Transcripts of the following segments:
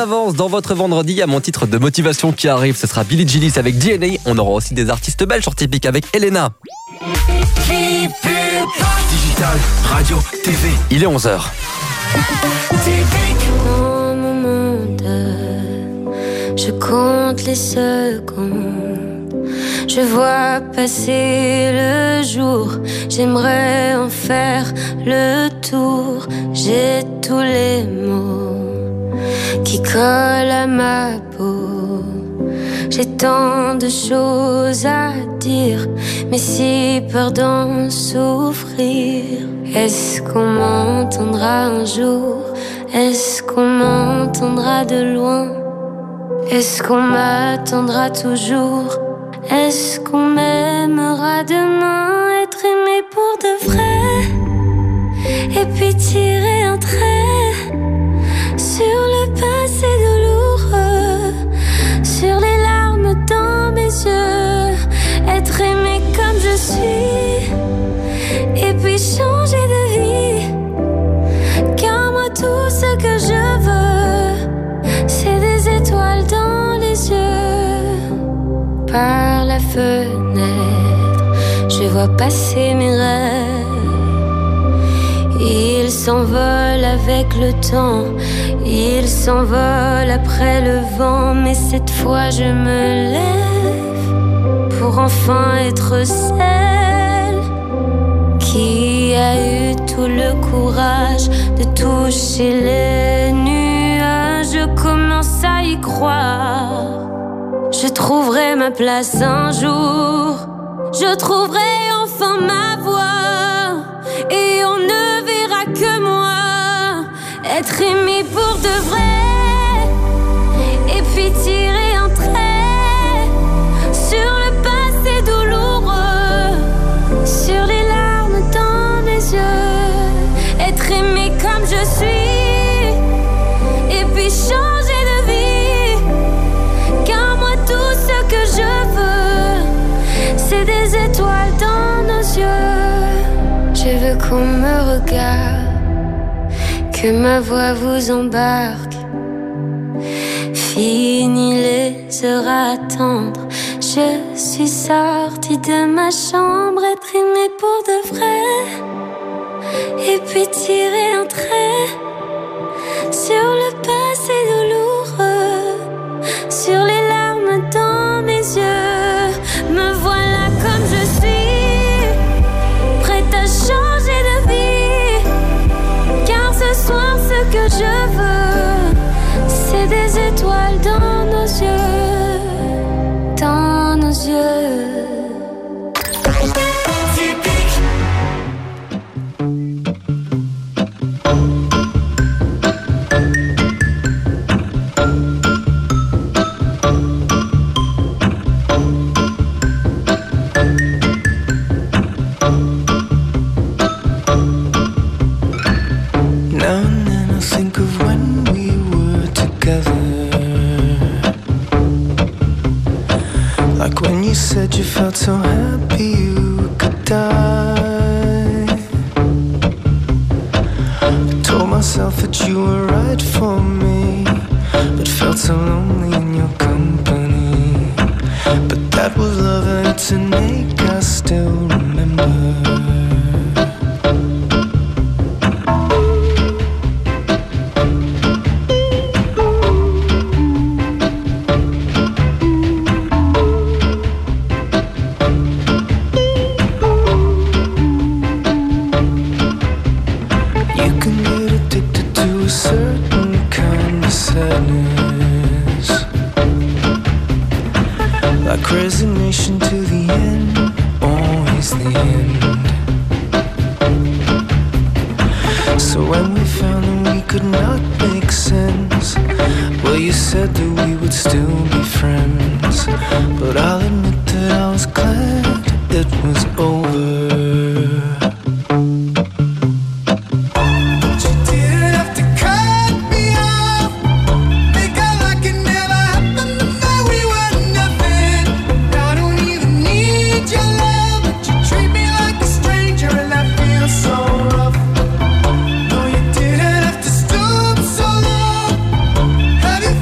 avance dans votre vendredi. Il y a mon titre de motivation qui arrive. Ce sera Billie Gillis avec DNA. On aura aussi des artistes belges sur Typique avec Elena. Digital, radio, TV. Il est 11h. Dans mon monde, je compte les secondes. Je vois passer le jour, j'aimerais en faire le tour. J'ai tous les mots qui collent à ma peau. J'ai tant de choses à dire, mais si peur d'en souffrir. Est-ce qu'on m'entendra un jour? Est-ce qu'on m'entendra de loin? Est-ce qu'on m'attendra toujours? Est-ce qu'on m'aimera demain? Être aimé pour de vrai, et puis tirer un trait sur le passé douloureux, sur les larmes dans mes yeux. Être aimé comme je suis, et puis changer de vie. Car moi tout ce que je veux, c'est des étoiles dans les yeux. Par la fenêtre, je vois passer mes rêves. Ils s'envolent avec le temps, ils s'envolent après le vent. Mais cette fois je me lève pour enfin être celle qui a eu tout le courage de toucher les nuages. Je commence à y croire. Je trouverai ma place un jour. Je trouverai enfin ma voix. Et on ne verra que moi. Être aimé pour de vrai. Et puis tirer un trait sur le passé douloureux, sur les larmes dans mes yeux. Être aimé comme je suis, et puis changer de vie. Car moi tout ce que je veux, c'est des étoiles dans nos yeux. Je veux qu'on me regarde, que ma voix vous embarque. Fini les heures à attendre, je suis sortie de ma chambre. Être aimée pour de vrai, et puis tirer un trait sur le passé douloureux, sur les larmes dans mes yeux. Me voilà comme je suis, prête à changer de vie. Car ce soir ce que je veux, c'est des étoiles dans nos yeux, dans nos yeux. Said you felt so happy you could die. I told myself that you were right for me, but felt so lonely in your company. But that was love and it's an ache I still remember. Resignation to the end, always the end. So when we found that we could not make sense, well, you said that we would still be friends. But I'll admit that I was glad it was over. Have you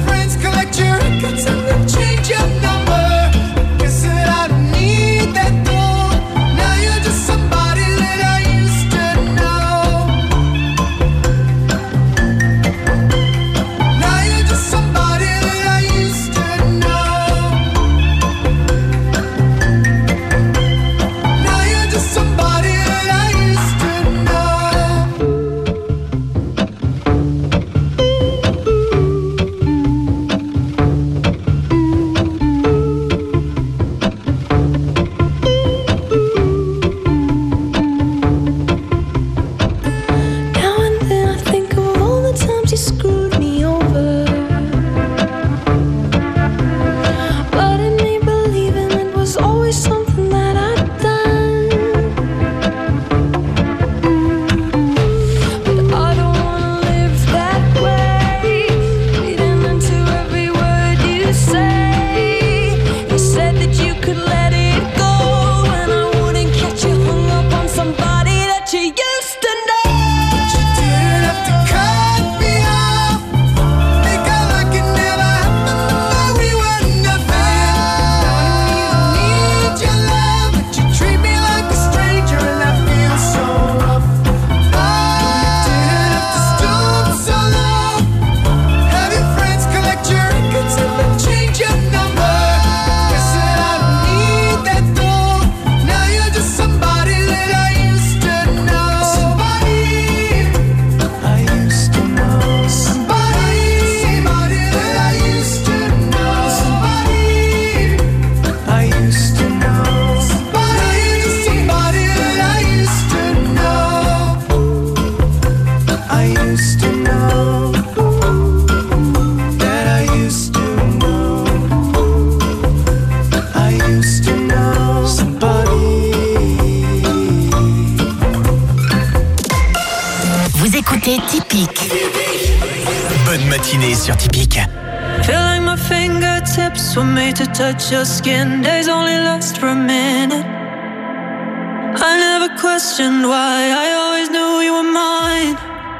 Typique. Bonne matinée sur Typique. Feel like my fingertips were made to touch your skin. Days only last for a minute. I never questioned why. I always knew you were mine.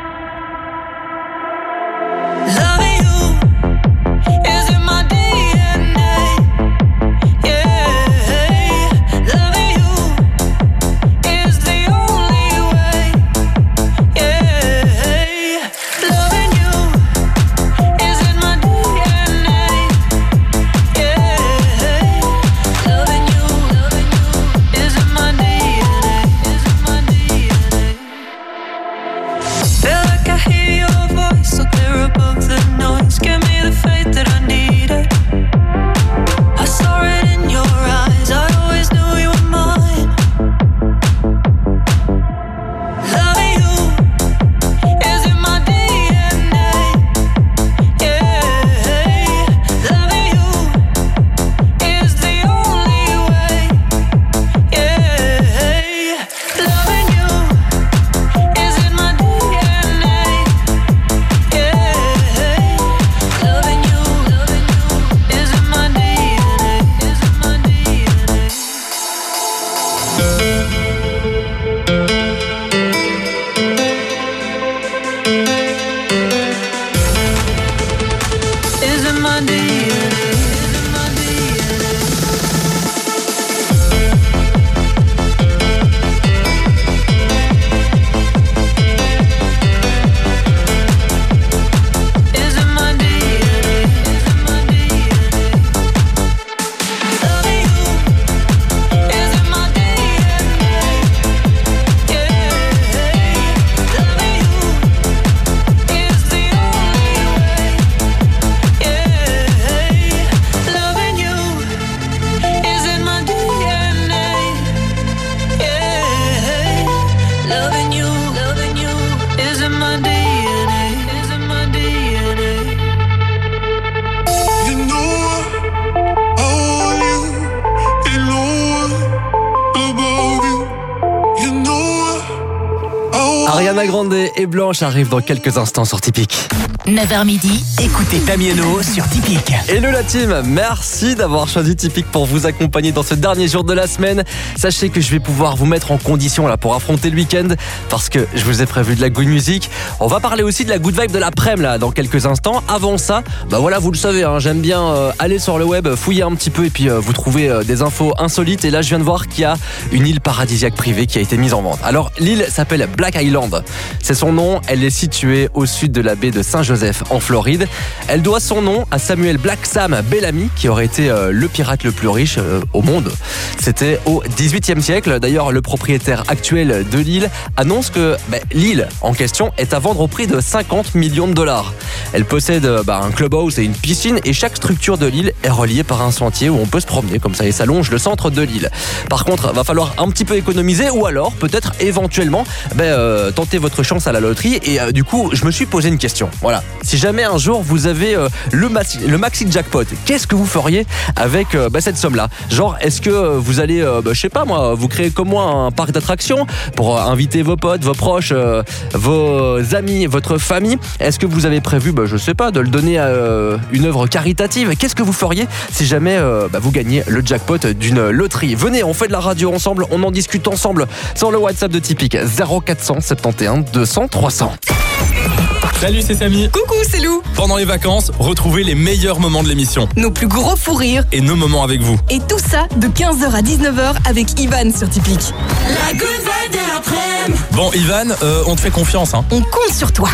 Loving you is in my DNA. Yeah, loving you is the only way. Yeah, loving you is in my DNA. Yeah, loving you is in my DNA. Is in my DNA. Feel like I hear your voice so clear above the noise. Give me the faith that I needed. I saw it in your eyes. I always knew you were mine. Loving you is in my DNA. Yeah, loving you is the only way. Yeah, loving you is in my DNA. Yeah, loving you is in my DNA. Is in my DNA. Is in my DNA. Is in my DNA. Is in my DNA. Is in my DNA. Loving you is in my DNA. Yeah, loving you is the only way. Yeah, loving you is in my DNA. Yeah, loving you is in my DNA. Is in my DNA. You know I want you, and no one above you. You know I want Ariana Grande et Blanche arrivent dans quelques instants sur Typique. 9h midi, Écoutez Damiano sur Typique. Hello la team, merci d'avoir choisi Typique pour vous accompagner dans ce dernier jour de la semaine. Sachez que je vais pouvoir vous mettre en condition là pour affronter le week-end parce que je vous ai prévu de la good music. On va parler aussi de la good vibe de l'après-midi là dans quelques instants. Avant ça, bah voilà, vous le savez, hein, j'aime bien aller sur le web, fouiller un petit peu et puis vous trouver des infos insolites. Et là, je viens de voir qu'il y a une île paradisiaque privée qui a été mise en vente. Alors l'île s'appelle Black Island. C'est son nom. Elle est située au sud de la baie de Saint-Joseph en Floride. Elle doit son nom à Samuel Black Sam Bellamy, qui aurait été le pirate le plus riche au monde. C'était au XVIIIe siècle. D'ailleurs, le propriétaire actuel de l'île annonce que l'île en question est à vendre au prix de 50 millions de dollars. Elle possède un clubhouse et une piscine et chaque structure de l'île est reliée par un sentier où on peut se promener comme ça et ça longe le centre de l'île. Par contre, va falloir un petit peu économiser ou alors peut-être éventuellement tenter votre chance à la loterie et du coup, je me suis posé une question. Voilà. Si jamais un jour vous avez le maxi jackpot, qu'est-ce que vous feriez avec cette somme-là? Genre, est-ce que vous allez, je sais pas moi, vous créer comme moi un parc d'attractions pour inviter vos potes, vos proches, vos amis, votre famille? Est-ce que vous avez prévu, je sais pas, de le donner à une œuvre caritative? Qu'est-ce que vous feriez si jamais vous gagnez le jackpot d'une loterie? Venez, on fait de la radio ensemble, on en discute ensemble sur le WhatsApp de Typique 0471 200 300. Salut, c'est Samy. Coucou, c'est Lou. Pendant les vacances, retrouvez les meilleurs moments de l'émission Nos plus gros fous rires. et nos moments avec vous. Et tout ça de 15h à 19h avec Ivan sur Typique. la good vibe de l'après-midi. Bon, Ivan, on te fait confiance, hein. On compte sur toi.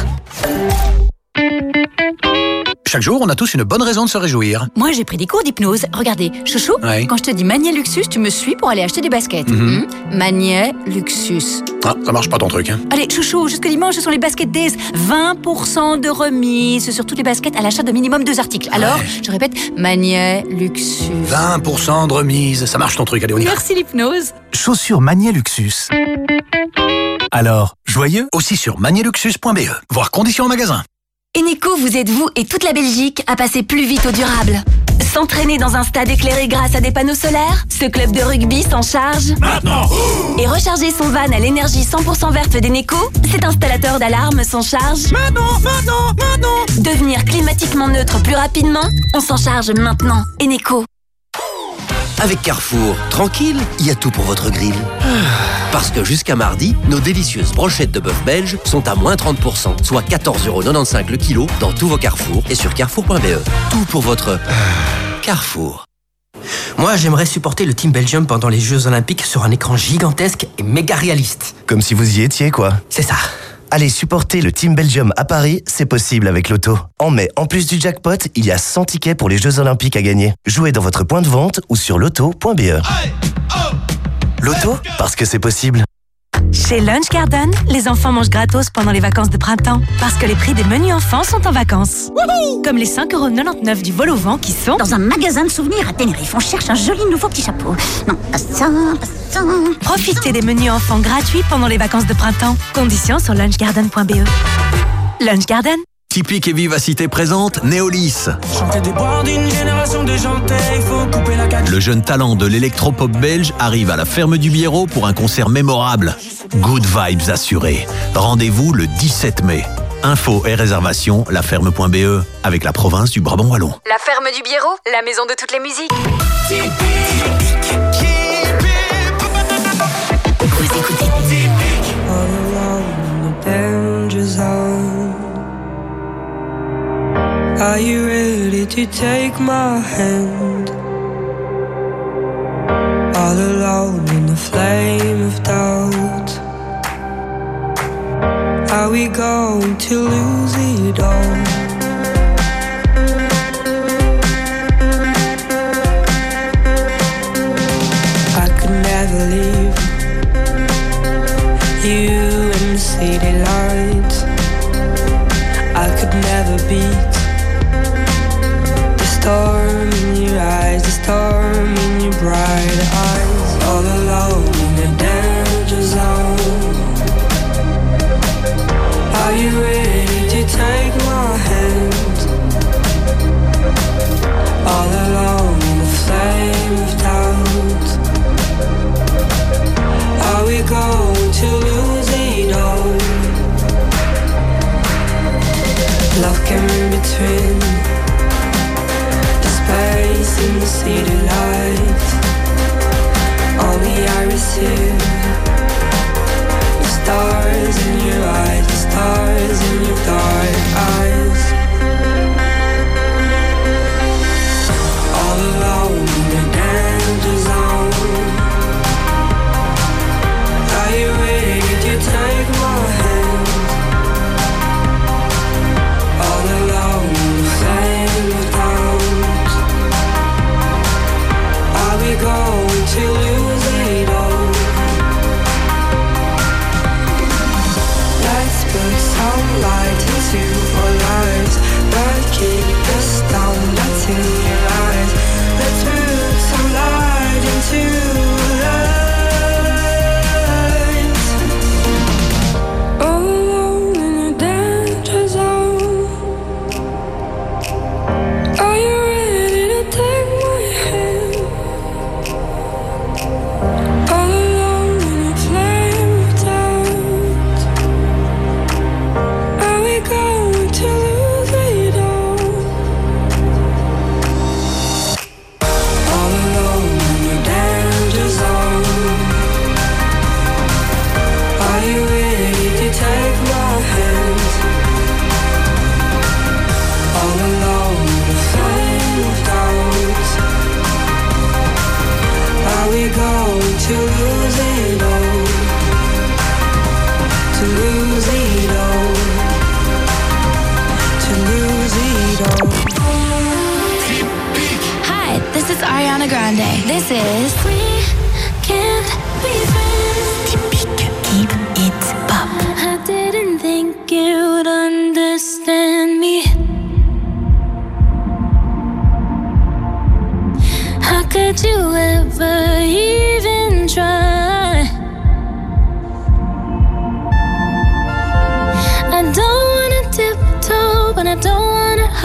Chaque jour, on a tous une bonne raison de se réjouir. Moi, j'ai pris des cours d'hypnose. Regardez, chouchou, Ouais. quand je te dis Magnet Luxus, tu me suis pour aller acheter des baskets. Magnet Luxus. Ah, ça marche pas ton truc, hein. Allez, chouchou, jusque dimanche, ce sont les baskets Days. 20% de remise sur toutes les baskets à l'achat de minimum 2 articles. Alors, je répète, Magnet Luxus. 20% de remise, ça marche ton truc, allez, on y va. Merci l'hypnose. Chaussures Magnet Luxus. Alors, joyeux? Aussi sur magneluxus.be. Voir conditions en magasin. Eneco vous aide, vous et toute la Belgique, à passer plus vite au durable. S'entraîner dans un stade éclairé grâce à des panneaux solaires? Ce club de rugby s'en charge maintenant. Et recharger son van à l'énergie 100% verte d'Eneco? Cet installateur d'alarme s'en charge maintenant. Devenir climatiquement neutre plus rapidement? On s'en charge maintenant. Eneco. Avec Carrefour, tranquille, il y a tout pour votre grill. Parce que jusqu'à mardi, nos délicieuses brochettes de bœuf belge sont à moins 30%, soit 14,95€ le kilo dans tous vos Carrefour et sur carrefour.be. Tout pour votre Carrefour. Moi, j'aimerais supporter le Team Belgium pendant les Jeux Olympiques sur un écran gigantesque et méga réaliste. Comme si vous y étiez, quoi. C'est ça. Allez supporter le Team Belgium à Paris, c'est possible avec Loto. En mai, en plus du jackpot, il y a 100 tickets pour les Jeux Olympiques à gagner. Jouez dans votre point de vente ou sur loto.be. Loto, parce que c'est possible. Chez Lunch Garden, les enfants mangent gratos pendant les vacances de printemps. Parce que les prix des menus enfants sont en vacances. Wouhou! Comme les 5,99€ du vol au vent qui sont... Dans un magasin de souvenirs à Tenerife, on cherche un joli nouveau petit chapeau. Non, pas ça, pas ça. Profitez des menus enfants gratuits pendant les vacances de printemps. Conditions sur lunchgarden.be. Lunch Garden. Typique et Vivacité présente Néolis. Le jeune talent de l'électropop belge arrive à la ferme du Biérot pour un concert mémorable. Good vibes assurés. Rendez-vous le 17 mai. Infos et réservations, laferme.be, avec la province du Brabant Wallon. La ferme du Biérot, la maison de toutes les musiques. Vous écoutez Are you ready to take my hand? All alone in the flame of doubt. Are we going to lose it all? I could never leave you in the city lights. I could never beat storm in your eyes, the storm in your bright eyes. All alone in the danger zone. Are you ready to take my hand? All alone in the flame of doubt. Are we going to lose it all? Love came in between in the city lights. Only I receive the stars in your eyes, the stars in your dark eyes. All alone in the danger zone. Are you ready to take my hand? All alone in the flame of doubt. Are we going to lose it all? Let's put some light into our lives, but keep us down, that's in your eyes. Let's put some light into our lives. All alone in a danger zone. Are you ready to take my hand? All alone in a flame of doubt. Are we going to lose it all? All alone in a danger zone. Are you ready to take my hand? All alone in a flame of doubt. Are we going to lose it all? To lose it all. To lose it all. Hi, this is Ariana Grande. This is We Can't Be Friends. Typique, keep it up. I didn't think you'd understand me. How could you ever even try? I don't wanna tiptoe, but I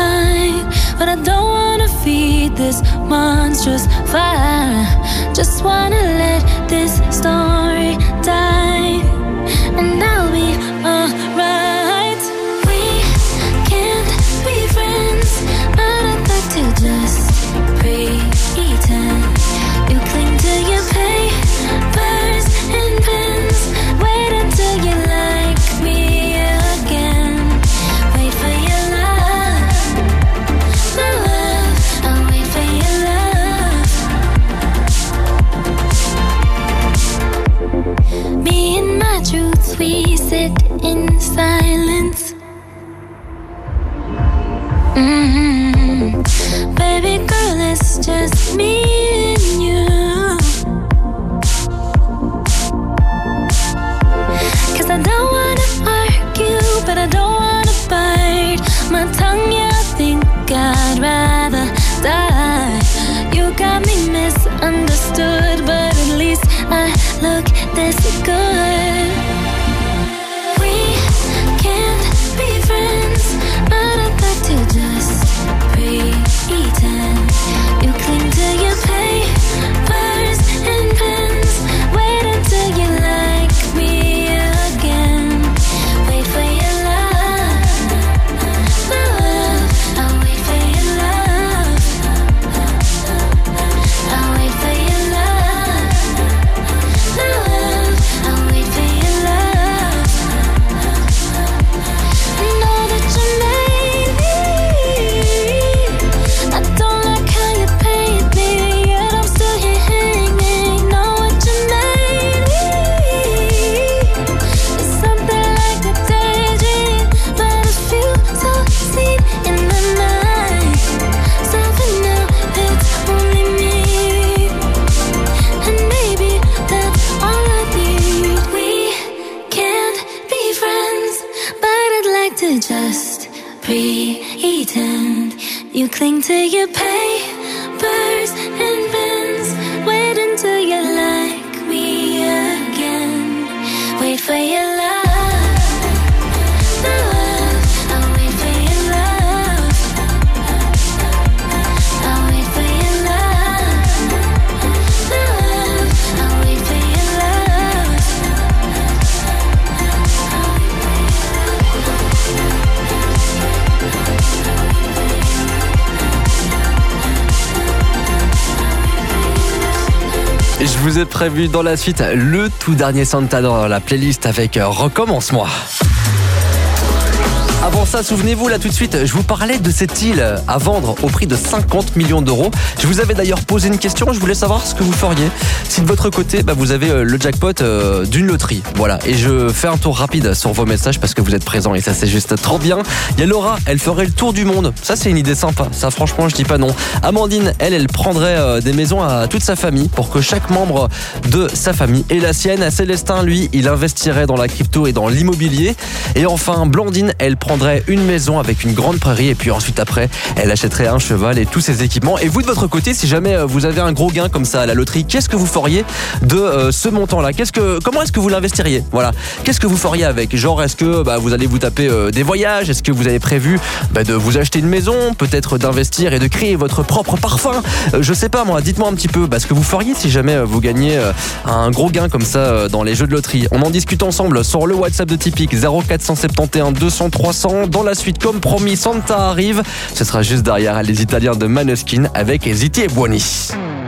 hide, but I don't wanna feed this monstrous fire. Just wanna let this story die, and I'll be alright. We can't be friends, but I'd like to just pretend. You cling to your papers and pens. Wait until you like me again. Wait for your love, my love. I'll wait for your love. Me and my truth, we sit in silence. Baby girl, it's just me and you. 'Cause I don't wanna argue, but I don't wanna bite my tongue. Yeah, I think I'd rather die. You got me misunderstood, but at least I look this good. We can't be friends, but I'd like to just pretend. You cling to your papers and pens. Wait until you like me again. Wait for your love, my love. I'll wait for your love. I'll wait for your love, my love. I'll wait for your love. Know that you made me. I don't like how you paid me, yet I'm still here hanging. Know what you made me. It's something like a daydream, but it feels so seen in my mind. So for now, it's only me, and maybe that's all I need. We can't be friends, but I'd like to just pretend. You cling to your papers and pens. Wait until you like me again. Wait for your love, my love. I'll wait for your love. I'll wait for your love, my love. I'll wait for your love. Et je vous ai prévu dans la suite le tout dernier Santa dans la playlist avec Recommence-moi. Avant ça, souvenez-vous, là tout de suite, je vous parlais de cette île à vendre au prix de 50 millions d'euros. Je vous avais d'ailleurs posé une question, je voulais savoir ce que vous feriez si de votre côté, vous avez le jackpot d'une loterie. Voilà, et je fais un tour rapide sur vos messages parce que vous êtes présents et ça c'est juste trop bien. Il y a Laura, elle ferait le tour du monde. Ça c'est une idée sympa, ça franchement je dis pas non. Amandine, elle prendrait des maisons à toute sa famille pour que chaque membre de sa famille ait la sienne. Célestin, lui, il investirait dans la crypto et dans l'immobilier. Et enfin, Blandine, elle prendrait une maison avec une grande prairie et puis ensuite après, elle achèterait un cheval et tous ses équipements. Et vous de votre côté, si jamais vous avez un gros gain comme ça à la loterie, qu'est-ce que vous feriez de ce montant-là ? Comment est-ce que vous l'investiriez ? Voilà. Qu'est-ce que vous feriez avec ? Genre, est-ce que vous allez vous taper des voyages ? Est-ce que vous avez prévu de vous acheter une maison ? Peut-être d'investir et de créer votre propre parfum ? Je sais pas moi, dites-moi un petit peu ce que vous feriez si jamais vous gagnez un gros gain comme ça dans les jeux de loterie. On en discute ensemble sur le WhatsApp de Tipeee 0471 200 300. Dans la suite, comme promis, Santa arrive. Ce sera juste derrière les Italiens de Maneskin avec Zitti e Buoni.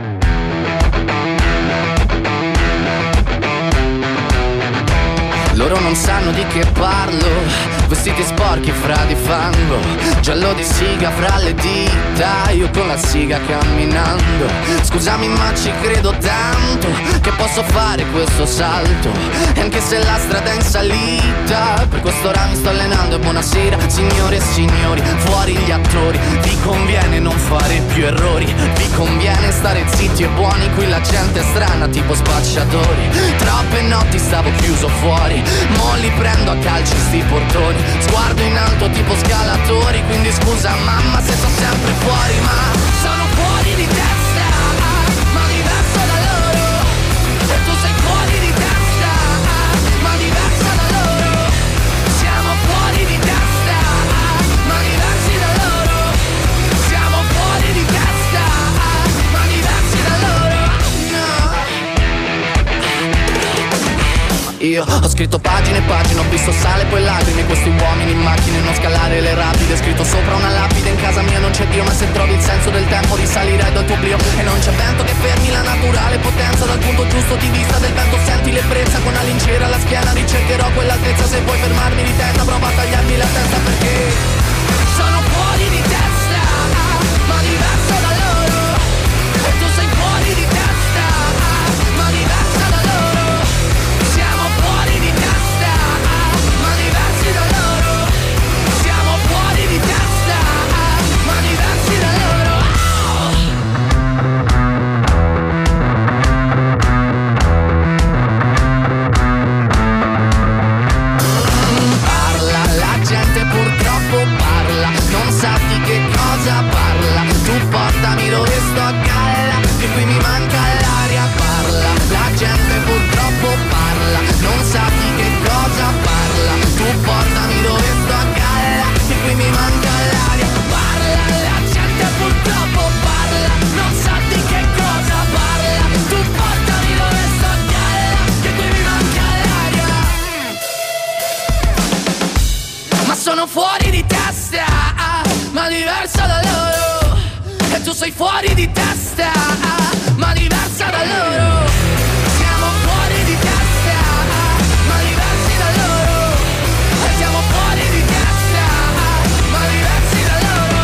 Loro non sanno di che parlo, vestiti sporchi fra di fango, giallo di siga fra le dita, io con la siga camminando. Scusami ma ci credo tanto, che posso fare questo salto, e anche se la strada è in salita, per quest'ora mi sto allenando e buonasera signore e signori, fuori gli attori, vi conviene non fare più errori, vi conviene stare zitti e buoni, qui la gente è strana tipo spacciatori, troppe notti stavo chiuso fuori, mo li prendo a calci sti portoni, sguardo in alto tipo scalatori, quindi scusa mamma se sto sempre fuori, ma sono fuori di testa, ma diverso da loro, e tu sei fuori di testa, ma diversa da loro, siamo fuori di testa, ma diversi da loro, Io ho scritto pagine e pagine, ho visto sale poi lacrime, questi uomini in macchine, non scalare le rapide. Scritto sopra una lapide, in casa mia non c'è Dio, ma se trovi il senso del tempo risalirai dal tuo oblio. E non c'è vento che fermi la naturale potenza, dal punto giusto di vista del vento senti l'ebbrezza. Con la lincera alla schiena ricercherò quell'altezza, se vuoi fermarmi di testa prova a tagliarmi la testa, perché sono fuori di testa, ma diverso da loro. E tu sei fuori di testa, ma diversa da loro. Siamo fuori di testa, ma diversi da loro. Siamo fuori di testa, ma diversi da loro. Parla, la gente purtroppo parla, non sa di che cosa parla. Tu portami dove sto a galla, che qui mi manca l'aria. Parla, la gente purtroppo parla, non sa di che cosa parla. Tu portami dove sto a galla, che qui mi manca l'aria. Parla, la gente purtroppo parla, non sa di che cosa parla. Tu portami dove sto a galla, che qui mi manca l'aria. Ma sono fuori di testa, ma diversa da loro. E tu sei fuori di testa, ma diversa da loro. Siamo fuori di testa, ma diversi da loro. E siamo fuori di testa, ma diversi da loro.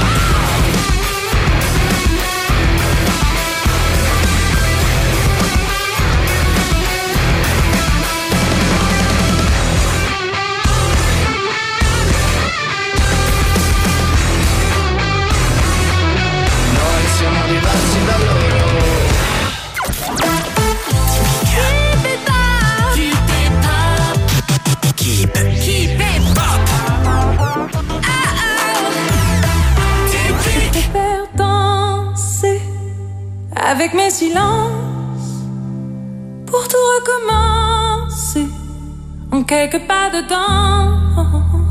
Noi siamo diversi da loro. Keep it pop. Faire danser avec mes silences pour tout recommencer en quelques pas de danse.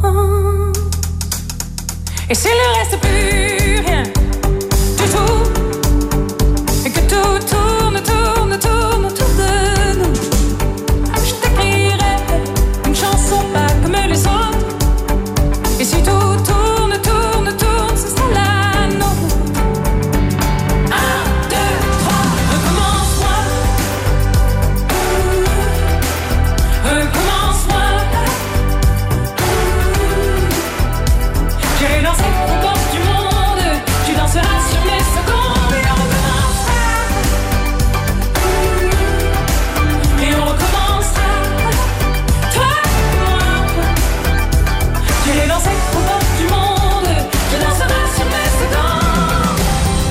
Et s'il ne reste plus rien du tout, et que tout tourne, tourne, tourne autour de nous, je t'écrirai une chanson pas comme les autres. Et si tout tourne, tourne, tourne, ce sera la nôtre. 1, 2, 3, recommence-moi. Recommence-moi. J'irai danser aux portes du monde, tu danseras sur mes secondes. Et on recommencera. Et on recommencera. Toi et moi. J'irai danser aux portes du monde, tu danseras sur mes secondes.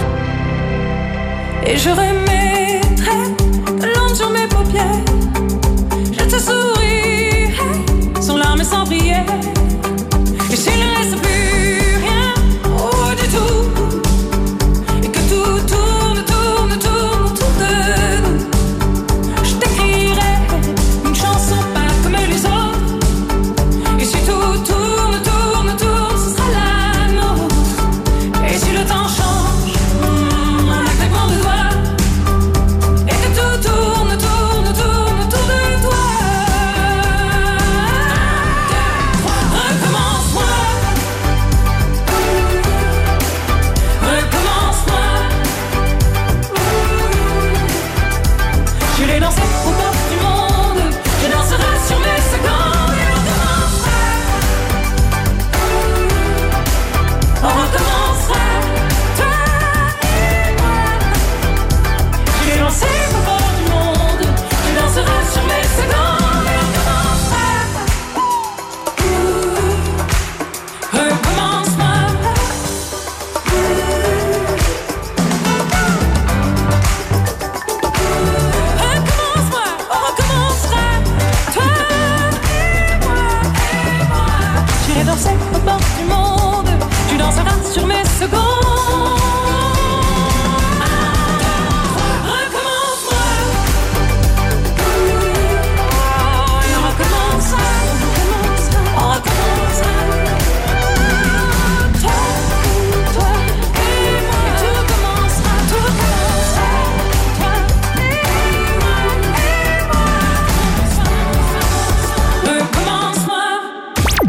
Et je remettrai de l'ombre sur mes paupières. Je te sourirai sans larmes et sans prière. Et s'il ne reste plus rien, oh du tout, et que tout tourne, tourne, tourne autour de nous, je t'écrirai une chanson pas comme les autres. Et si tout tourne, tourne, tourne, ce sera la nôtre. Et si le temps change, en un claquement de doigts, et que tout tourne, tourne, tourne autour de toi,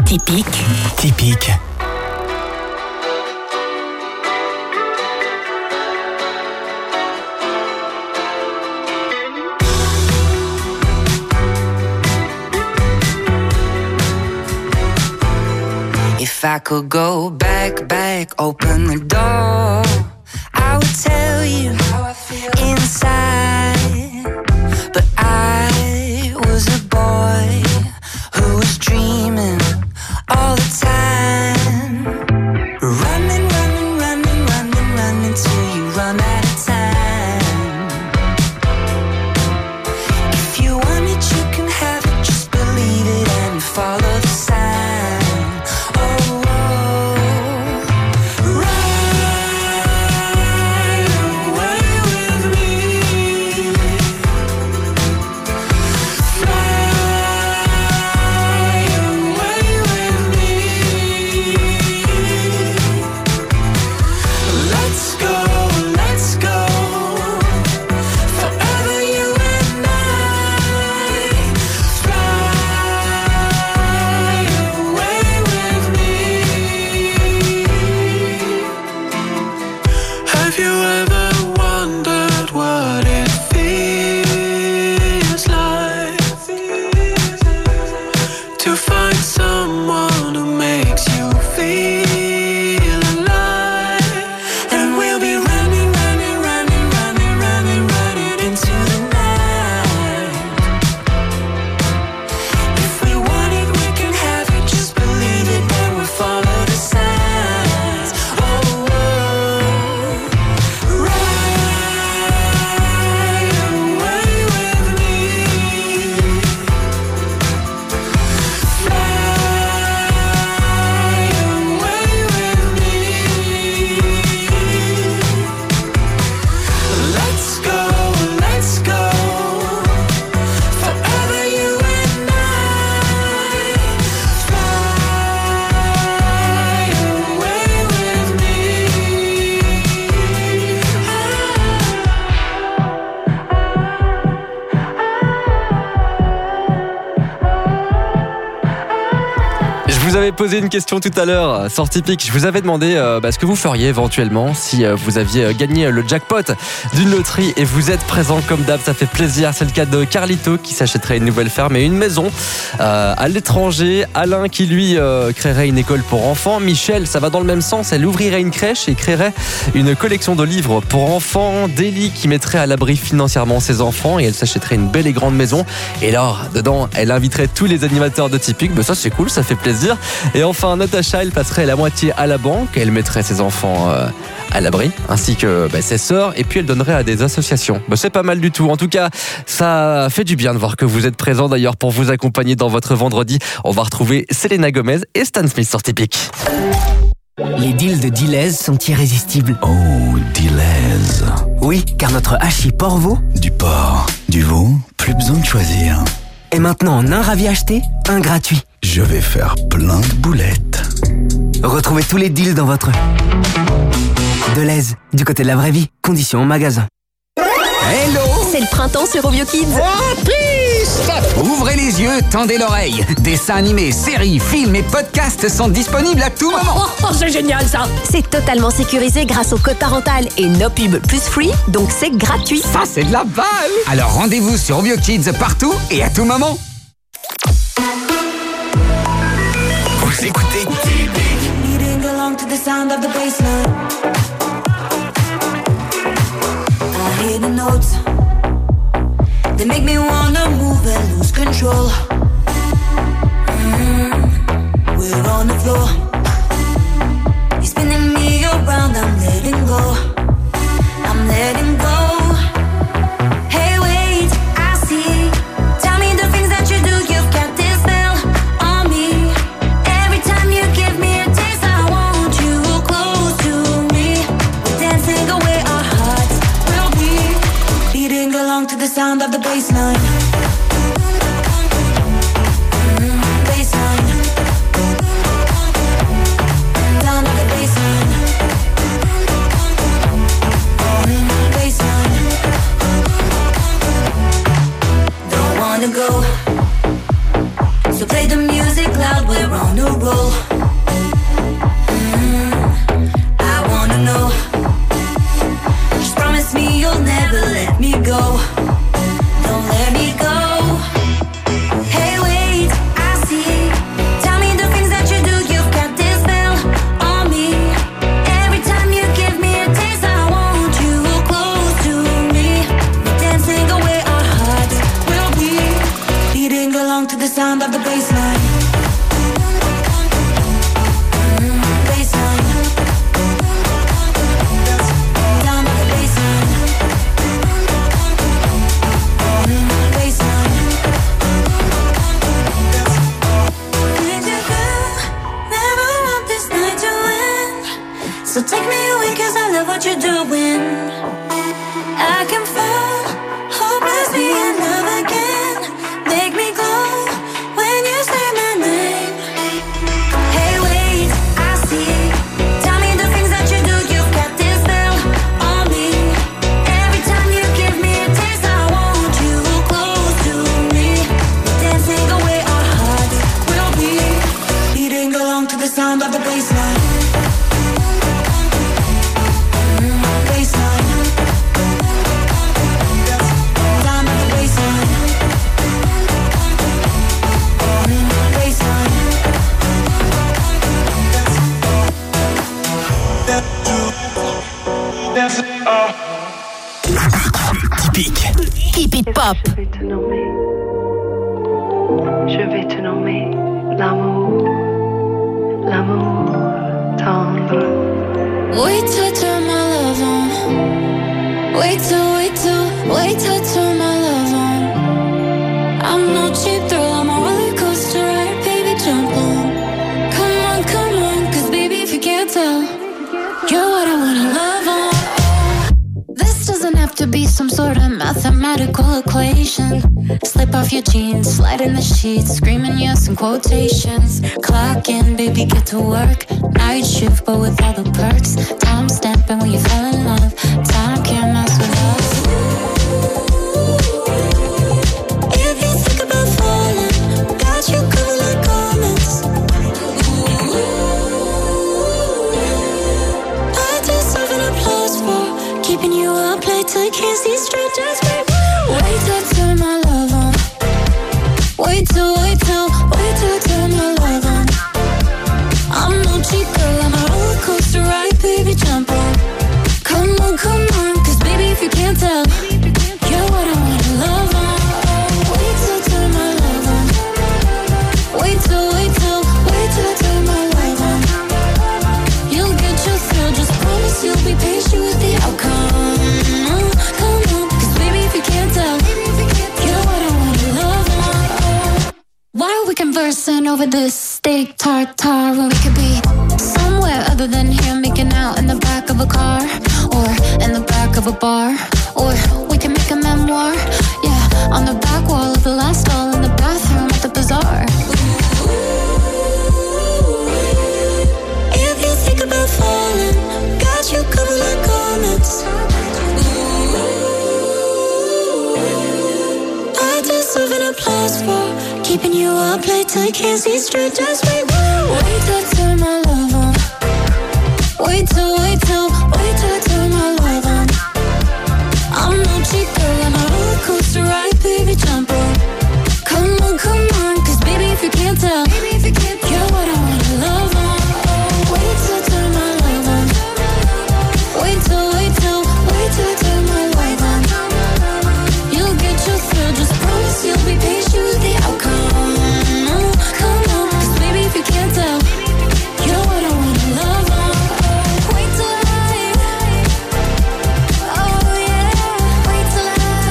Typique. Typique. If I could go back, open the door, I would tell you how I feel inside. But I was a boy who was dreaming all the time. Running, running, running, running, running till you run out of time. If you want it, you can have it, just believe it and follow the sign. Je vous avais posé une question tout à l'heure sur Typique. Je vous avais demandé ce que vous feriez éventuellement si vous aviez gagné le jackpot d'une loterie et vous êtes présent comme d'hab. Ça fait plaisir. C'est le cas de Carlito qui s'achèterait une nouvelle ferme et une maison à l'étranger. Alain qui lui créerait une école pour enfants. Michel, ça va dans le même sens. Elle ouvrirait une crèche et créerait une collection de livres pour enfants. Délie qui mettrait à l'abri financièrement ses enfants et elle s'achèterait une belle et grande maison. Et là, dedans, elle inviterait tous les animateurs de Typique. Ça, c'est cool, ça fait plaisir. Et enfin, Natacha, elle passerait la moitié à la banque. Elle mettrait ses enfants à l'abri, ainsi que ses sœurs. Et puis, elle donnerait à des associations. C'est pas mal du tout. En tout cas, ça fait du bien de voir que vous êtes présents. D'ailleurs, pour vous accompagner dans votre vendredi, on va retrouver Selena Gomez et Stan Smith sur Typique. Les deals de Deleuze sont irrésistibles. Oh, Deleuze. Oui, car notre hachis Porvo... Du porc, du veau, plus besoin de choisir. Et maintenant, en un ravi acheté, un gratuit. Je vais faire plein de boulettes. Retrouvez tous les deals dans votre... Deleuze, du côté de la vraie vie. Conditions en magasin. Hello! C'est le printemps sur Ovio Kids. Oh, piste! Ouvrez les yeux, tendez l'oreille. Dessins animés, séries, films et podcasts sont disponibles à tout moment. C'est génial ça! C'est totalement sécurisé grâce au code parental et No Pub Plus Free, donc c'est gratuit. Ça, c'est de la balle! Alors rendez-vous sur Ovio Kids partout et à tout moment. Vous écoutez Typique. Leading along to the sound of the bassline. I hear the notes. They make me wanna move and lose control. We're on the floor. You're spinning me around, I'm letting go. I'm letting go. Hey, wait, I see. Tell me the things that you do, you've got this spell on me. Every time you give me a taste, I want you close to me. We're dancing away our hearts will be beating along to the sound of the bassline. Go. So Play the music loud, we're on a roll. I wanna know. Just promise me you'll never let me go. Don't let me go. Hey, wait, I see. Tell me the things that you do. You've got this spell on me. Every time you give me a taste, I want you close to me. We're dancing away our hearts. We'll be beating along to the sound of the bassline. So take me away, cause I love what you're doing. I can fall, hopeless be in love again. Make me glow when you say my name. Hey, wait, I see. Tell me the things that you do. You've got this spell on me. Every time you give me a taste, I want you close to me. Dancing away our hearts. We'll be beating along to the sound of the bassline. Typique. Keep it pop. Je vais te nommer l'amour, l'amour tendre. Wait till I turn my love on. Wait till I turn my love on. I'm no cheap thrill, I'm a roller coaster ride, baby, jump on. Come on, cause baby, if you can't tell, you're what I wanna love on. This doesn't have to be some sort of mathematical equation. Slip off your jeans, slide in the sheets, screaming yes in quotations. Clock in, baby, get to work. Night shift, but with all the perks. Time stamping when you fell in love. Time can't mess with us. If you think about falling, got you covered like garments. I deserve an applause for keeping you up late till you can't see straight. Just wait till I turn my love on. Wait till I turn my love on. I'm no cheap girl, I'm a roller coaster ride, baby, jump on. Come on, cause baby, if you can't tell, you're what I wanna love on. Wait till I turn my love on. Wait till I turn my love on. You'll get your thrill, just promise you'll be patient with the outcome. Come on, cause baby, if you can't tell, you're what I wanna love on. Why are we conversing over this steak tartare when we could be somewhere other than here, making out in the back of a car, or in the back of a bar, or we can make a memoir, yeah, on the back wall of the last stall in the bathroom at the bazaar. If you think about falling, got you covered like garments. I deserve an applause for keeping you up late till you can't see straight. Just wait till I turn my love on. Wait till I turn my love on. I'm no cheap girl, I'm a roller coaster ride, baby, jump on. Come on, cause baby, if you can't tell, you're what I wanna love on. Wait till I turn my love on. Wait till I turn my love on. You'll get your thrill, just promise you'll be patient with the outcome. Come on, cause baby, if you can't tell, you're what I wanna love on. Wait till oh yeah, wait till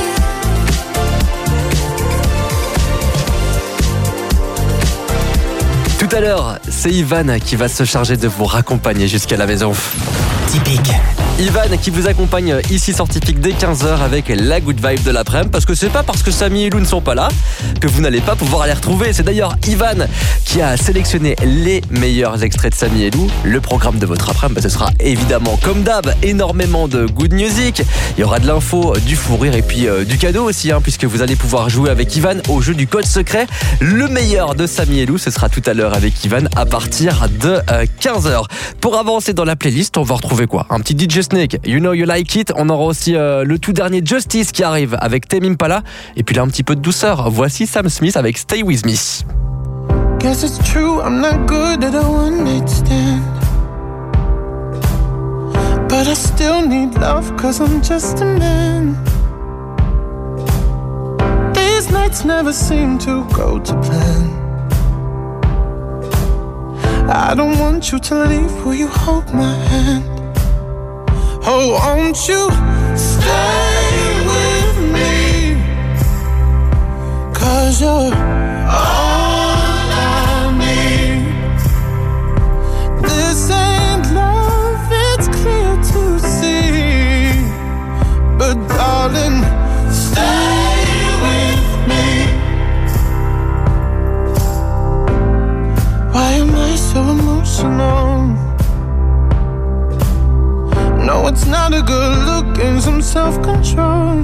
Tout à l'heure, c'est Ivan qui va se charger de vous raccompagner jusqu'à la maison. Typique. Ivan qui vous accompagne ici sur Typique dès 15h avec la good vibe de l'après-midi, parce que c'est pas parce que Samy et Lou ne sont pas là que vous n'allez pas pouvoir les retrouver. C'est d'ailleurs Ivan qui a sélectionné les meilleurs extraits de Samy et Lou. Le programme de votre après-midi, ce sera évidemment comme d'hab énormément de good music. Il y aura de l'info, du fou rire et puis du cadeau aussi, puisque vous allez pouvoir jouer avec Ivan au jeu du code secret. Le meilleur de Samy et Lou, ce sera tout à l'heure avec Ivan à partir de 15h. Pour avancer dans la playlist, on va retrouver quoi? Un petit DJ Snake, You Know You Like It. On aura aussi le tout dernier Justice qui arrive avec Tame Impala. Et puis là, un petit peu de douceur. Voici Sam Smith avec Stay With Me. Guess it's true, I'm not good at a one-night stand, but I still need love, cause I'm just a man. These nights never seem to go to plan. I don't want you to leave, will you hold my hand? Oh, won't you stay with me? Cause you're all I need. This ain't love, it's clear to see. But darling, stay with me. Why am I so emotional? No, it's not a good look and some self-control.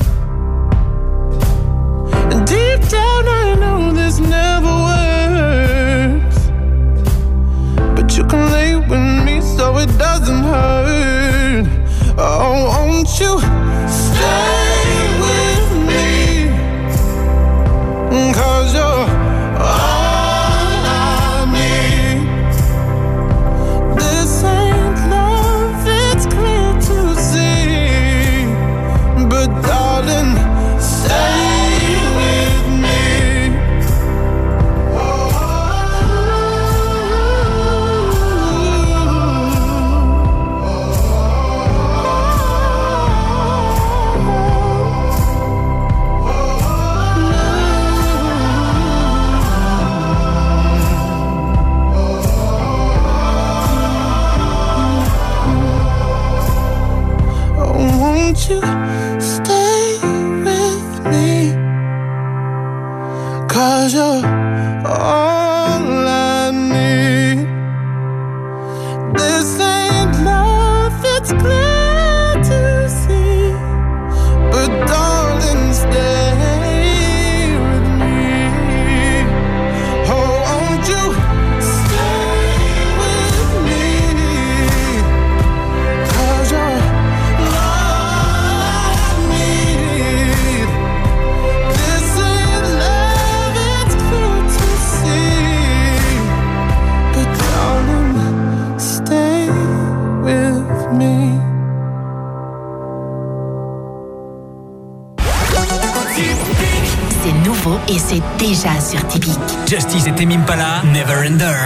And deep down I know this never works, but you can lay with me so it doesn't hurt. Oh, won't you stay with me? Cause you're all I need. This ain't love, it's clear to see. But darling, stay with me. Oh, won't you stay with me? Cause you're all I need. This ain't love, it's clear to see. But darling, stay with me. Oh, won't you stay with me? Cause you're all I need. This ain't love, it's clear to see. But darling, stay with me. C'est nouveau et c'est déjà sur Typique. Justice et Tame Impala, Never Ender.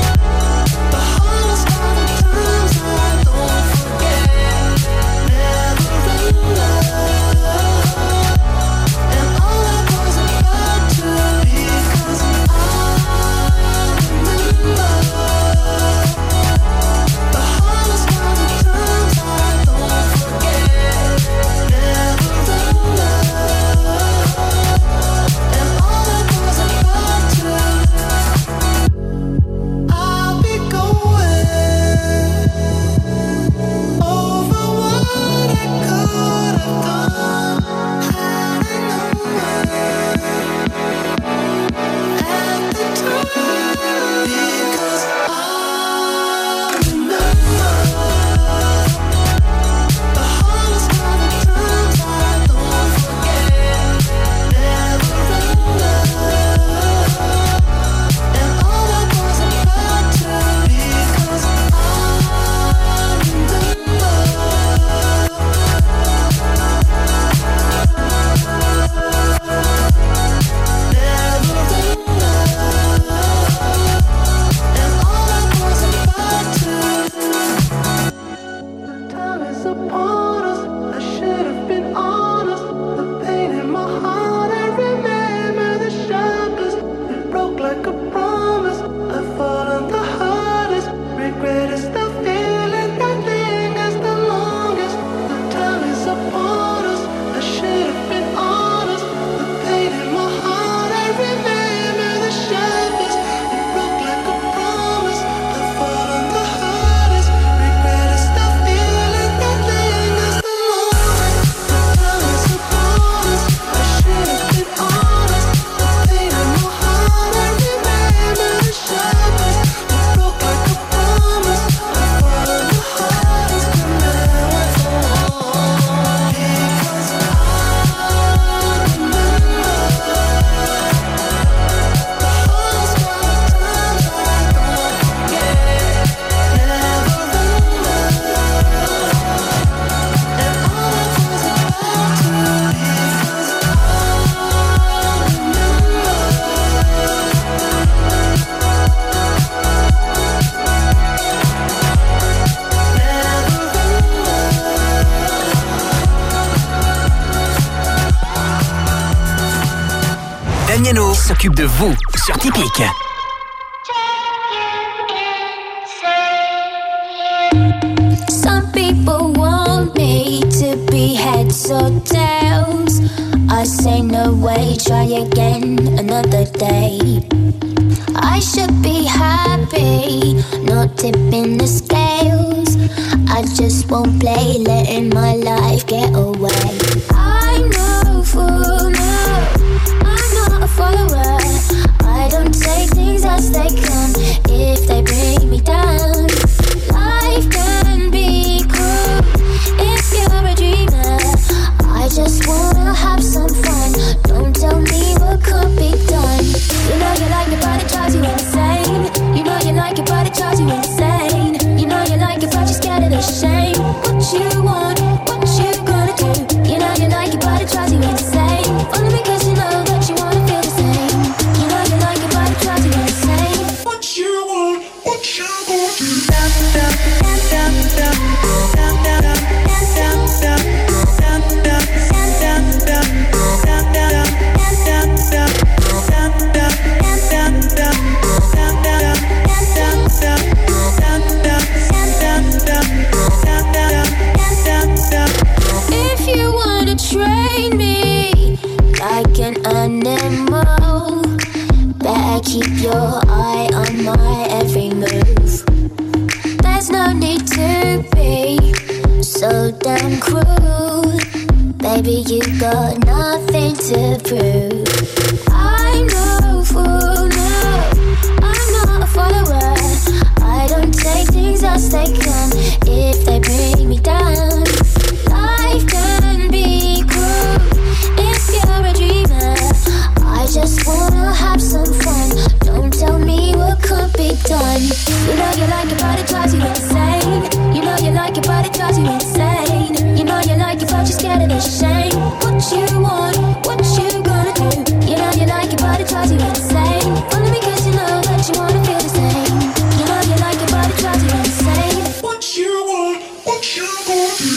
The hardest part of times I don't forget. s'occupe de vous sur Typique. Some people want me to be heads or tails. I say no way, try again another day. I should be happy, not tipping the scales. I just won't play, letting my life get away. I'm no fool, no, I'm not a follower. I don't take things as they come if they bring me down. Life can be cruel if you're a dreamer. I just wanna have some fun. Don't tell me what could be done. You know you like it, but it drives you insane. You know you like it, but it drives you insane. You know you like it, but you're scared of the shame. What you want, what you gonna do? You know you like it, but it drives you insane. Only because you know that you wanna feel the same. You know you like it, but it drives you insane. What you want, what you gonna do? If you wanna train me like an animal, better keep your eye on my every move. There's no need to be so damn cruel. Baby, you got nothing to prove. I'm no fool, no, I'm not a follower. I don't take things as they come if they bring me down. Life can be cruel if you're a dreamer. I just wanna have some fun. Don't tell me what could be done. You know you like it, but it drives you insane. You know you like it, but it drives you insane. You know you like it, but you're scared of the shame. What you want, what you gonna do? You know you like it, but it drives you insane. Only because you know that you wanna feel the same. You know you like it, but it drives you insane. What you want, what you gonna do?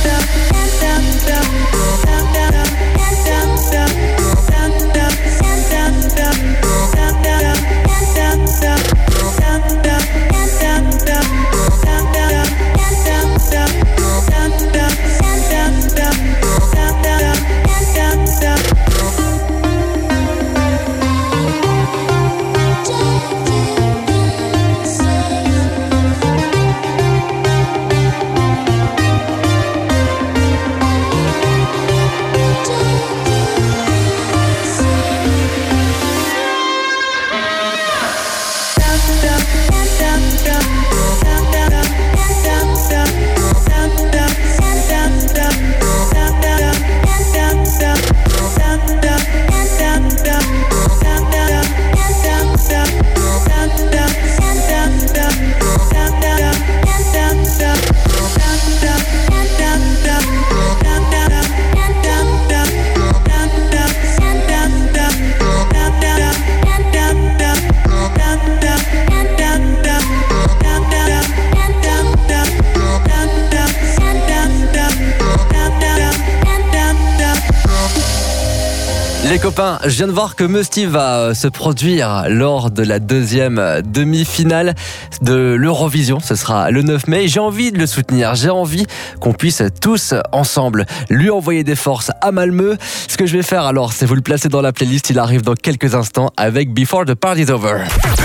Les copains, je viens de voir que Musty va se produire lors de la deuxième demi-finale de l'Eurovision. Ce sera le 9 mai. J'ai envie de le soutenir. J'ai envie qu'on puisse tous ensemble lui envoyer des forces à Malmö. Ce que je vais faire alors, c'est vous le placer dans la playlist. Il arrive dans quelques instants avec Before the Party's Over.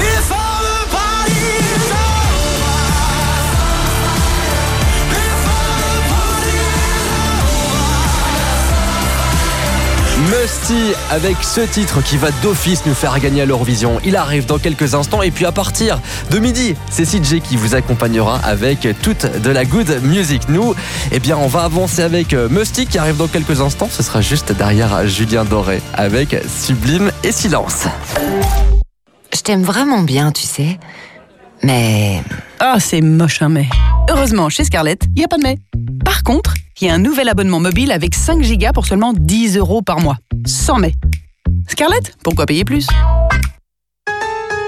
Musty avec ce titre qui va d'office nous faire gagner à l'Eurovision. Il arrive dans quelques instants et puis à partir de midi, c'est CJ qui vous accompagnera avec toute de la good music. Nous, eh bien, on va avancer avec Musty qui arrive dans quelques instants. Ce sera juste derrière Julien Doré avec Sublime et Silence. Je t'aime vraiment bien, tu sais. Mais... Ah, c'est moche, hein, mais... Heureusement, chez Scarlett, il n'y a pas de mais. Par contre, il y a un nouvel abonnement mobile avec 5 gigas pour seulement 10 € par mois. Sans mais. Scarlett, pourquoi payer plus ?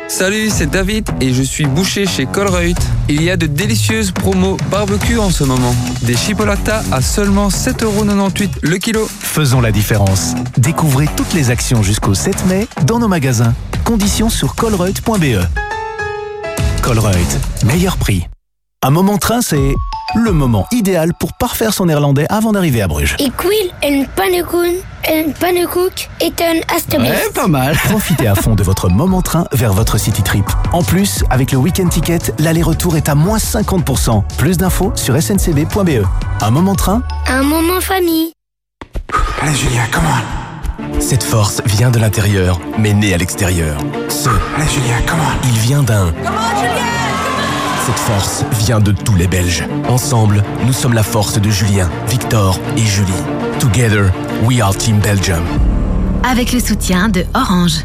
Salut, c'est David et je suis boucher chez Colruyt. Il y a de délicieuses promos barbecue en ce moment. Des chipolatas à seulement 7,98€ le kilo. Faisons la différence. Découvrez toutes les actions jusqu'au 7 mai dans nos magasins. Conditions sur colruyt.be. Colruyt, meilleur prix. Un moment train, c'est le moment idéal pour parfaire son néerlandais avant d'arriver à Bruges. Ik wil een pannenkoek eten alstublieft. Ouais, pas mal. Profitez à fond de votre moment train vers votre city trip. En plus, avec le week-end ticket, l'aller-retour est à moins 50%. Plus d'infos sur sncb.be. Un moment train, un moment famille. Allez Julien, comment? Cette force vient de l'intérieur, mais née à l'extérieur. Allez Julien, comment? Il vient d'un... Cette force vient de tous les Belges. Ensemble, nous sommes la force de Julien, Victor et Julie. Together, we are Team Belgium. Avec le soutien de Orange.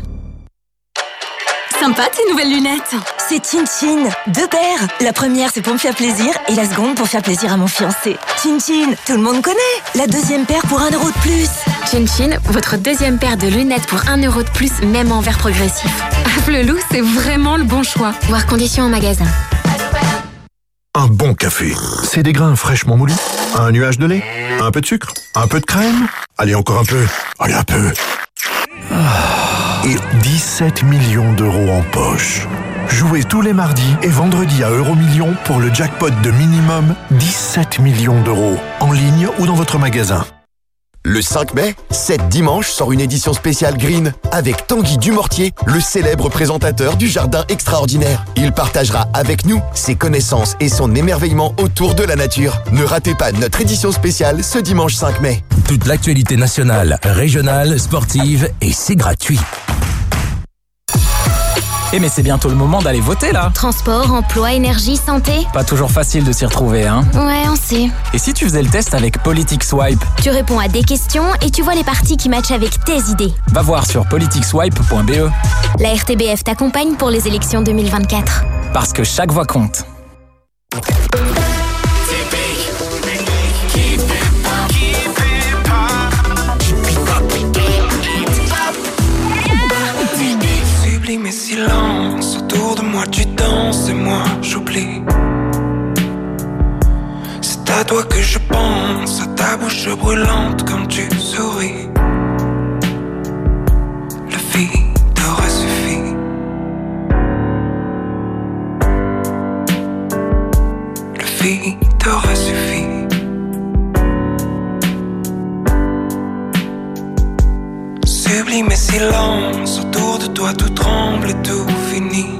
Sympa tes nouvelles lunettes. C'est Chin Chin, 2 paires. La première c'est pour me faire plaisir et la seconde pour faire plaisir à mon fiancé. Chin Chin, tout le monde connaît. La deuxième paire pour 1€ de plus. Chin Chin, votre deuxième paire de lunettes pour 1€ de plus, même en verre progressif. Flelou, c'est vraiment le bon choix. Voir conditions en magasin. Un bon café, c'est des grains fraîchement moulus, un nuage de lait, un peu de sucre, un peu de crème, allez encore un peu, allez un peu. Et 17 millions d'euros en poche. Jouez tous les mardis et vendredis à Euromillions pour le jackpot de minimum 17 millions d'euros, en ligne ou dans votre magasin. Le 5 mai, cette dimanche sort une édition spéciale Green avec Tanguy Dumortier, le célèbre présentateur du Jardin Extraordinaire. Il partagera avec nous ses connaissances et son émerveillement autour de la nature. Ne ratez pas notre édition spéciale ce dimanche 5 mai. Toute l'actualité nationale, régionale, sportive et c'est gratuit. Eh mais c'est bientôt le moment d'aller voter là. Transport, emploi, énergie, santé. Pas toujours facile de s'y retrouver, hein. Ouais, on sait. Et si tu faisais le test avec PoliticsSwipe? Tu réponds à des questions et tu vois les partis qui matchent avec tes idées. Va voir sur politicswipe.be. La RTBF t'accompagne pour les élections 2024. Parce que chaque voix compte. Mes silences, autour de moi tu danses et moi j'oublie. C'est à toi que je pense, à ta bouche brûlante quand tu souris. La vie t'aurait suffi. La vie t'aurait suffi. Sublime mes silences, autour de toi tout tremble et tout finit.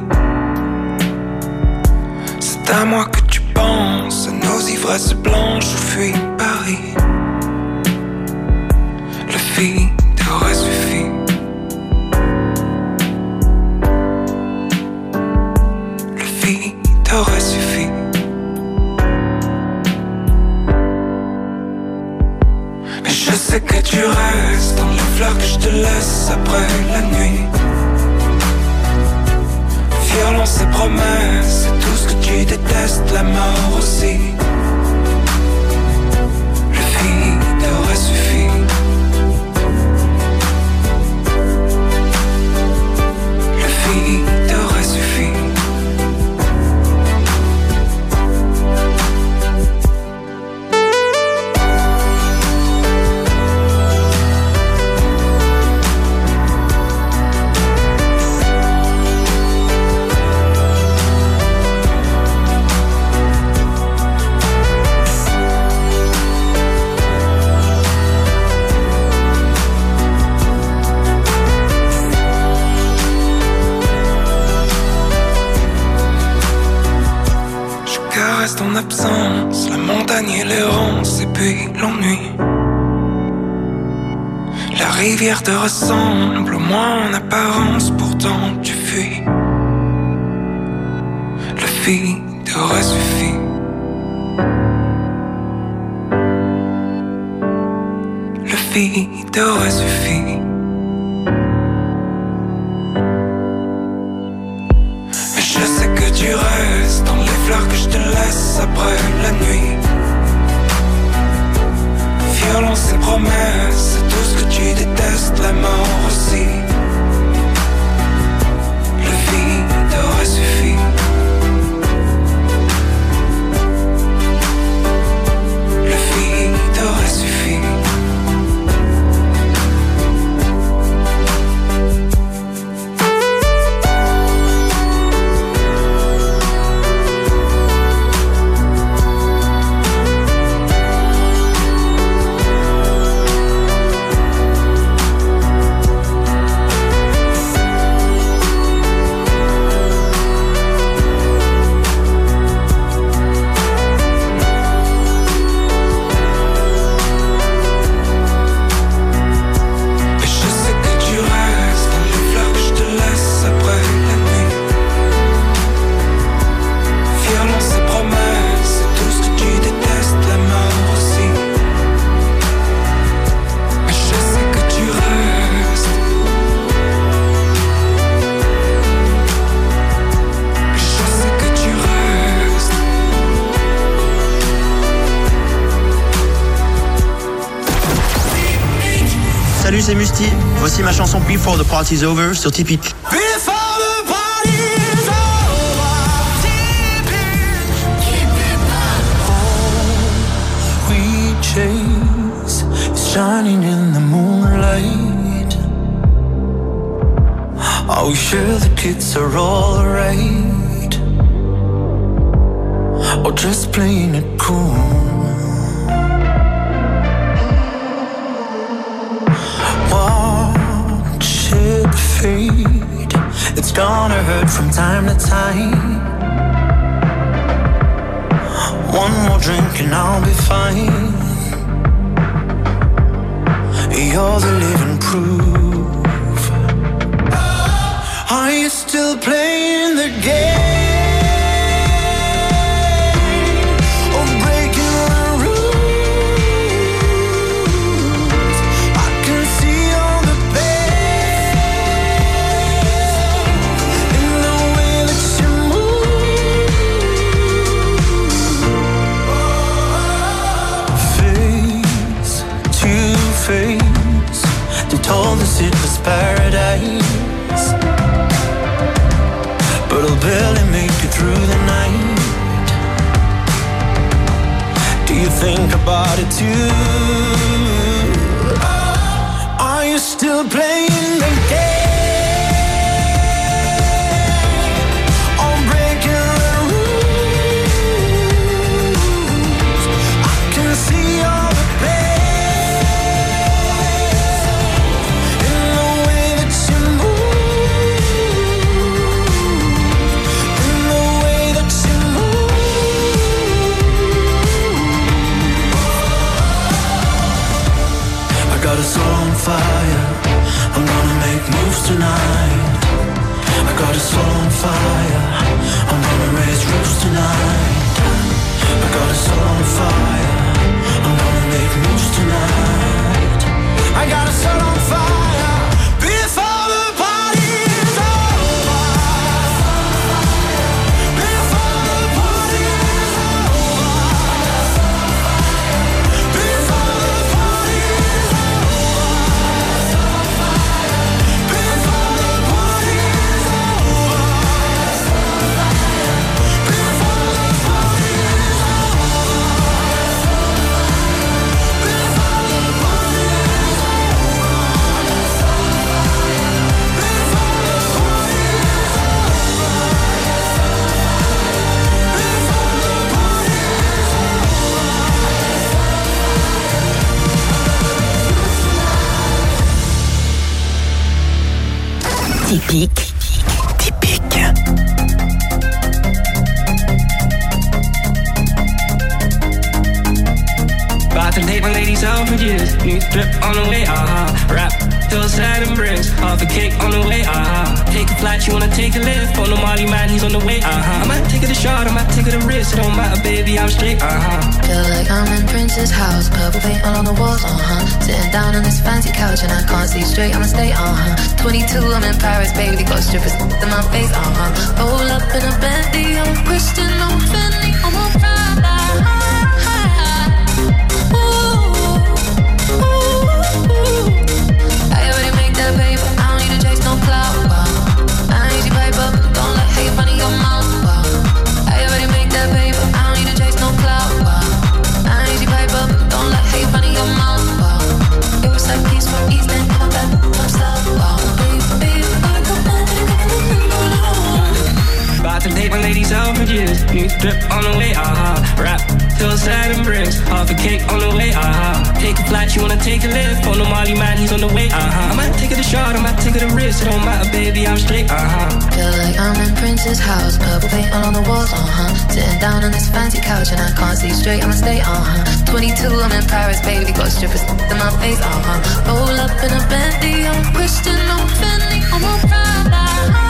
C'est à moi que tu penses, à nos ivresses blanches où fuit Paris. La vie t'aurait suffi. La vie t'aurait suffi. Mais je sais que tu restes dans les fleurs que je te laisse après la nuit. Violence et promesses, c'est tout ce que tu détestes, la mort aussi. La vie t'aurait suffi. La vie t'aurait suffi. En absence, la montagne et l'errance et puis l'ennui. La rivière te ressemble, au moins en apparence, pourtant tu fuis. La vie t'aurait suffi. La vie t'aurait suffi. Mais je sais que tu restes dans les fleurs que je te laisse après la nuit. Violence et promesses, c'est tout ce que tu détestes, la mort aussi. La vie c'est Musti. Voici ma chanson Before the Party's Over sur Typique. Before the party's over, all we chase is shining in the moonlight. Are we sure the kids are all right? Or just playing it cool? Watch it fade. It's gonna hurt from time to time. One more drink and I'll be fine. You're the living proof. Are you still playing the game? They told us it was paradise, but I'll barely make it through the night. Do you think about it too? Are you still playing the game? Got us all on fire. I'm gonna make moves tonight. I got us all on fire. I'm gonna raise roofs tonight. I got us all on fire. I'm gonna make moves tonight. I got us all on fire. Before the party's over. Before the party's over. Before the party's Typique. About to take my ladies out for years. New drip on the way, rap till sad and bricks. Half a cake on the way, Take a flight, you wanna take a lift? On the Molly man, he's on the way, I might take it a shot, I might take it a risk. It don't matter, baby, I'm straight, Feel like I'm in Prince's house, purple paint all on the walls, Sitting down on this fancy couch and I can't see straight, I'ma stay, 22, I'm in Paris, baby, got strippers in my face, Roll up in a Bentley, I'm Christian, I'm Fendi, I'm a Prada. I already make that paper, I don't need to chase no clout, I ain't easy paper, don't let hate run in your mouth, I already make that paper, I don't need to chase no clout, I ain't easy paper, don't let hate run in your mouth, it was like peace from East End, come back from South, baby, About to take my ladies out for years. New drip on the way, Rap till sad and bricks. Half a cake on the way, Take a flight, you wanna take a lift? On the Molly man, he's on the way, I might take it a shot, I might take it a risk. It don't matter, baby, I'm straight, Feel like I'm in Prince's house, purple paint all on the walls, Sitting down on this fancy couch and I can't see straight, I'ma stay, 22, I'm in Paris, baby, got strippers in my face, Roll up in a Bentley, I'm Christian, I'm Fendi, I'm a Prada.